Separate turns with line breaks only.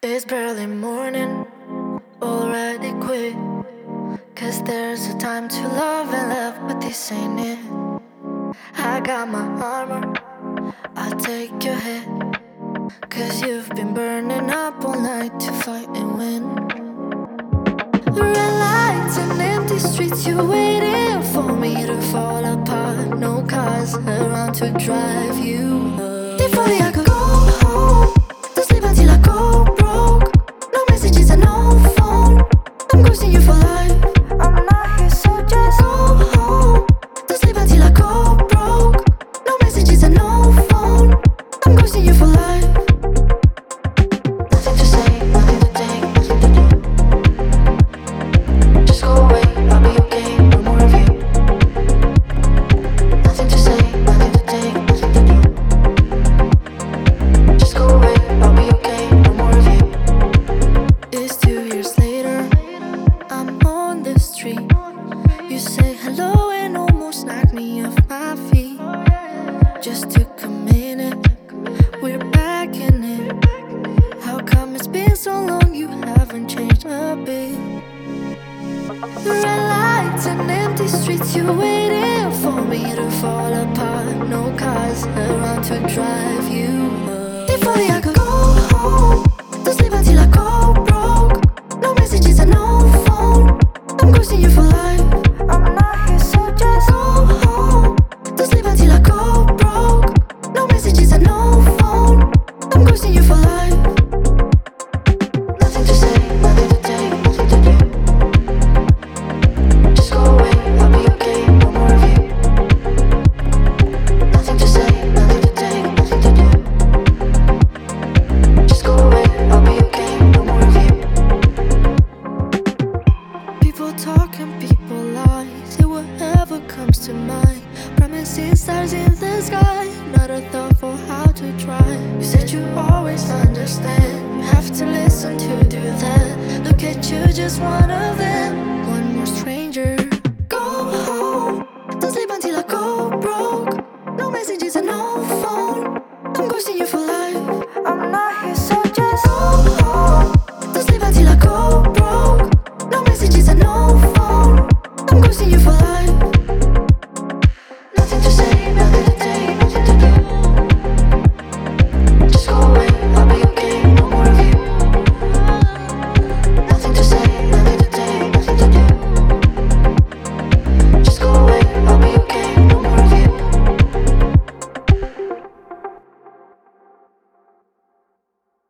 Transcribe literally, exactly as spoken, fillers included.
It's barely morning, already quit. Cause there's a time to love and love, but this ain't it. I got my armor, I'll take your head. Cause you've been burning up all night to fight and win. Red lights and empty streets, you're waiting for me to fall apart. No cars around to drive you up. If only I could go home, don't sleep until I go broke. No messages and no phone, I'm ghosting you for life. I'm not here, so just go home. Don't sleep until I go broke. No messages and no phone, I'm ghosting you for life. Nothing to say, nothing to take, nothing to do. Just go away, I'll be okay, no more of you. Nothing to say, nothing to take, nothing to do. Just go away, I'll be okay, no more of you. It's two years later, I'm on the street. You say hello and almost knock me off my feet. Just took a minute, we're back in it. How come it's been so long, you haven't changed a bit? Red lights and empty streets, you're waiting for me to fall apart. No cars around to drive you up. If only I could go home, don't sleep until I go broke. No messages and no phone, I'm ghosting you for life. I'm not here, so just go home. Don't sleep until I go broke. No messages and no phone, I'm ghosting you for life. Nothing to say, nothing to take, nothing to do. Just go away, I'll be okay, no more of you. Nothing to say, nothing to take, nothing to do. Just go away, I'll be okay, no more of you. People talk and people lie, say whatever comes to mind. Promising stars in the sky, not a thought for how to try. You said you always understand, you have to listen to do that. Look at you, just one of them.